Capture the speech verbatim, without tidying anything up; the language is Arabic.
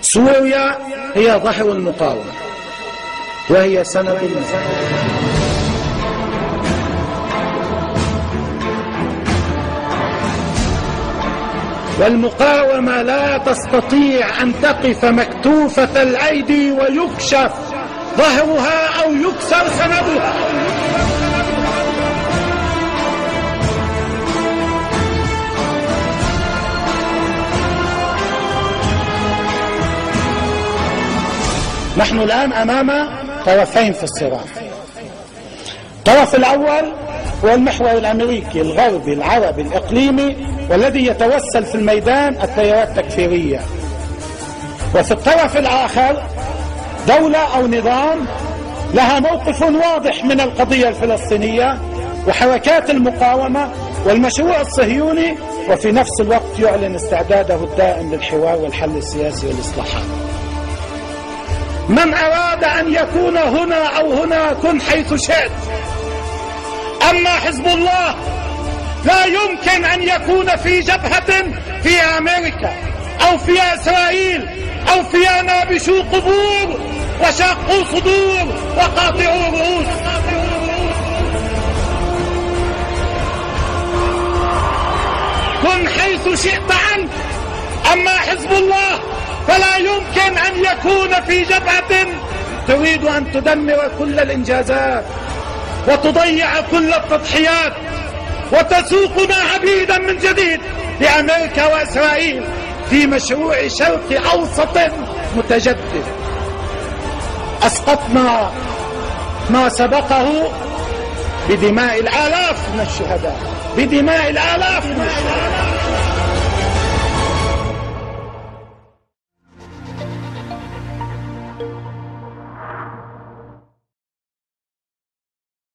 سوريا هي ظهر المقاومة وهي سند النزاع. والمقاومة لا تستطيع أن تقف مكتوفة الأيدي ويكشف ظهرها أو يكسر سندها. نحن الآن أمام طرفين في الصراع. الطرف الأول هو المحور الأمريكي الغربي العربي الإقليمي، والذي يتوسل في الميدان التيارات التكفيرية. وفي الطرف الآخر دولة أو نظام لها موقف واضح من القضية الفلسطينية وحركات المقاومة والمشروع الصهيوني، وفي نفس الوقت يعلن استعداده الدائم للحوار والحل السياسي والإصلاحات. من أراد أن يكون هنا أو هنا كن حيث شئت. أما حزب الله لا يمكن أن يكون في جبهة فيها أمريكا أو فيها إسرائيل أو فيها نابشوا قبور وشاقوا صدور وقاطعوا رؤوس. كن حيث شئت عنه. أما حزب الله فلا يمكن أن يكون في جبهة تريد أن تدمر كل الإنجازات وتضيع كل التضحيات وتسوقنا عبيدا من جديد لأمريكا وإسرائيل في مشروع شرق أوسط متجدد. أسقطنا ما سبقه بدماء الآلاف من الشهداء، بدماء الآلاف من